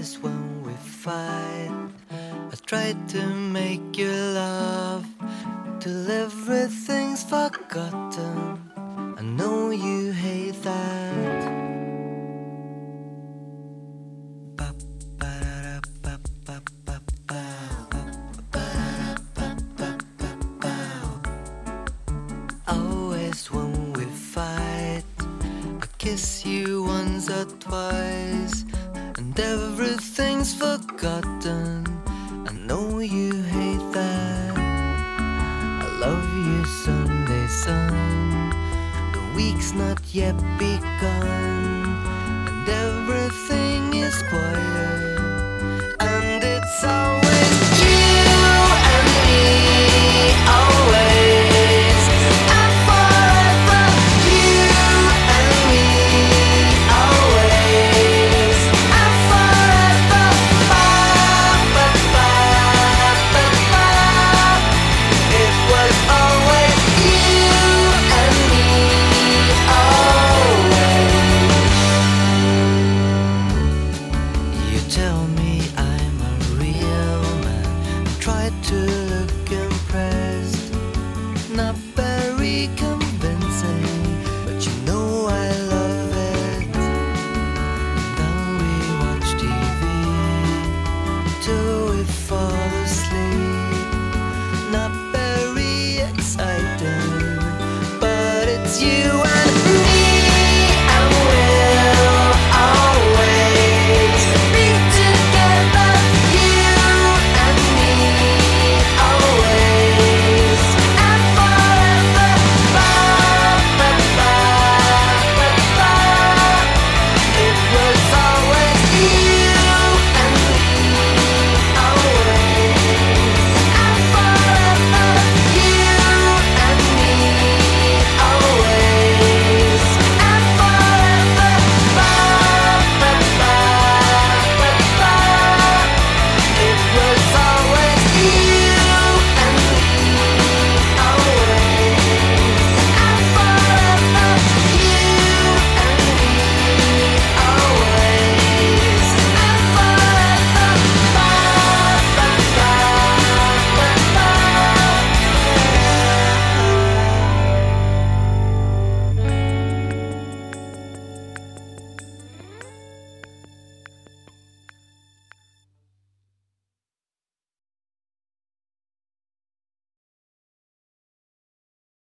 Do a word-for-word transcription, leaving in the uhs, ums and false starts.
Always when we fight, I try to make you laugh till everything's forgotten. I know you hate that. Always when we fight, I kiss you once or twice, and everything's forgotten. I know you hate that. I love you Sunday sun, the week's not yet begun, and everything